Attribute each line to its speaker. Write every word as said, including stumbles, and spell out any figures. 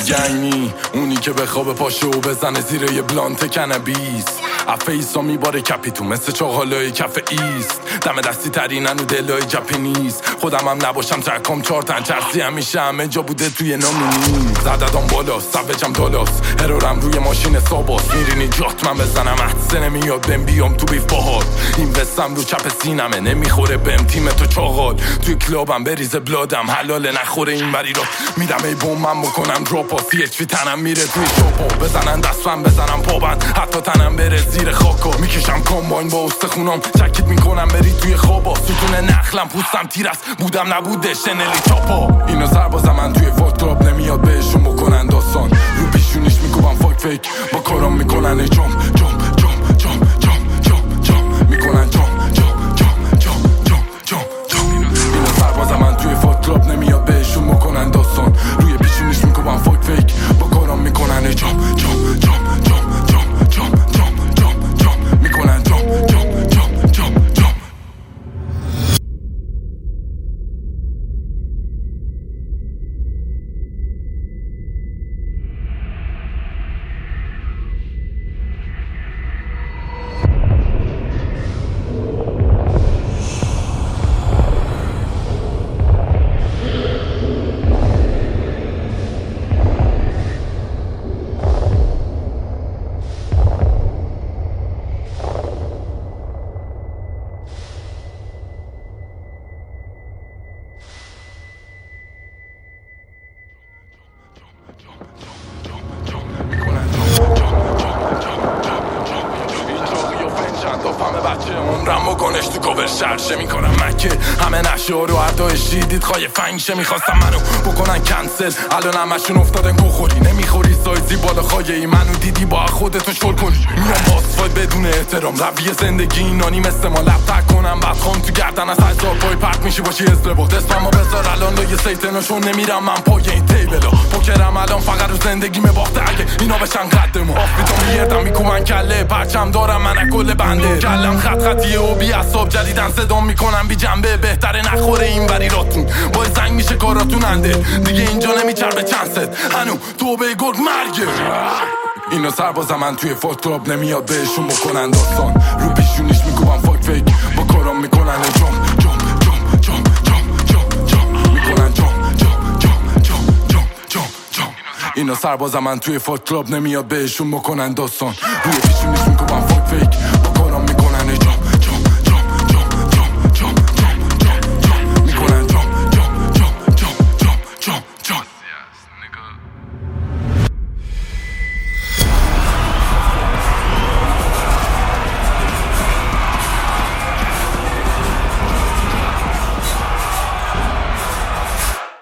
Speaker 1: گنگی اونی که به خواب پاشه و بزنه زیر یه بلانت کنبیس افه ایسا میباره کپی تو مثل چاقالای کف ایست دم دستی ترینن و دلای جپنیز خودم هم نباشم ترکام چار تن چرسی همیشه همه جا بوده توی نامونی زددام بالاست سوجم دالاست هرارم روی ماشین ساباست میرینی جات من بزنم حدسه نمیاد بهم بیام تو بیف باهات این وستم رو چپ سینمه نمیخوره بهم تیم تو چاقال توی کلابم بریزه بلادم حلاله نخوره این وری را میدم ای بوم من بکنم دراپا سی اچ پی تنم میره توی شاپا بزنن دستم بزنم پابند حتی تنم بره زیر خاکا میکشم کامباین با استخونام چکیت میکنم بری توی خوابا ستون نخلم پوستم تیر است بودم نبوده شنلی چاپا اینو سربازم من توی فاک کلاب نمیاد بهشون بکنن داستان رو پیشونیش میکوبم فاک فیک با کارام میکنن ای جام جام جام جام جام جام جام میکنن جام جام جام جام جام جام جام اینو سربازم من توی فاک کلاب نمیاد بهشون بکنن داستان روی پیشونیش میکوبم فاک فیک با کارام میکنن ای جام جام جام جام جام جام جام جام جام میکنن جام جام جام جام جام عمرم بکنش تو کور شرشه میکنم مکه همه نشه رو اردای شیدید خواهی فنگشه میخواستم منو بکنن کنسل الان همشون افتادن گوخوری نمیخوری سایزی بالا خواهی ای منو دیدی با خودتو شل کنی میام باسفای بدون احترام رویه زندگی اینانی مثل ما لب تک کنم بعد خون تو گردن از هزار پای پرت میشی باشی استربات اسممو بذار الان لایه سیتناشون نمیرم من پای این تیبلا پوکرم الان فقط رو زندگی مباخته اگه اینا بشن قد ما آفیتا میگردم میکومن کله پرچم دارم من کل بنده کلم خط خطیه و بی اصاب جدیدن صدام میکنم بی جنبه بهتره نخوره این وری راتون باید زنگ میشه کاراتون انده دیگه اینجا نمیچربه چند ست هنو تو به گرگ مرگه اینو سربازم من توی فاک کلاب نمیاد بهشون بکنن داستان رو پیشونیش میکوبم فاک فیک با کارام میکنن جام جام جام جام جام جام جام میکنن جام جام جام جام جام جام جام اینو سربازم من توی فاک کلاب نمیاد بهشون بکنن داستان روی پیشونیش میکوبم فاک فیک